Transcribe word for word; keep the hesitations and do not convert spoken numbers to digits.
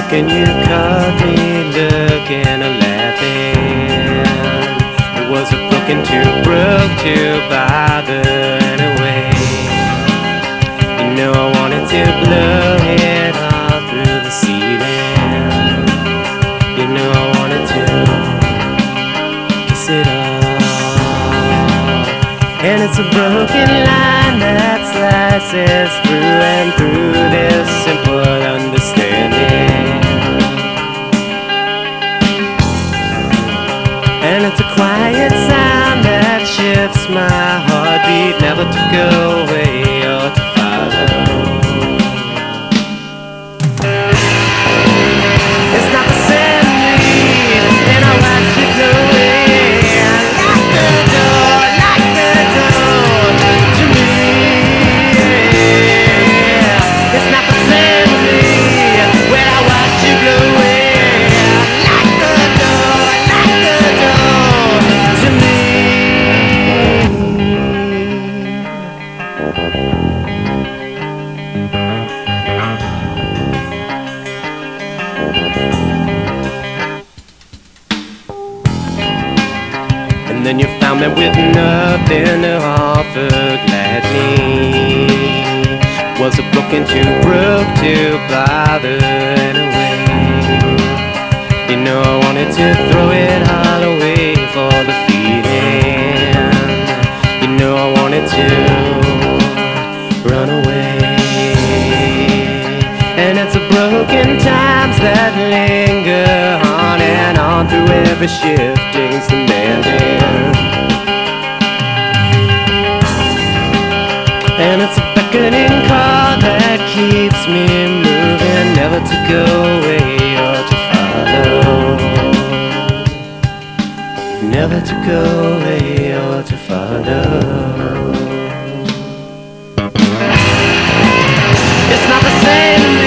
look and you caught me looking and laughing. It was a broken too broke to bother anyway. You know I wanted to blow it all through the ceiling. You know I wanted to kiss it all. And it's a broken line that slices through and through this simple understanding. And it's a quiet sound that shifts my heartbeat, never to go away or to follow. It's not the same me, and I watch it go away. Lock the door, lock the door to me. It's not the same me when I watch you go away. Lock the door, lock the door to me. And then you found me with nothing to offer gladly. Was it broken too broke to bother anyway? You know I wanted to throw it all away for the feeling. You know I wanted to run away. And it's the broken times that linger on and on through every shifting's demanding. And it's a beckoning call that keeps me moving, never to go away or to follow. Never to go away or to follow. It's not the same.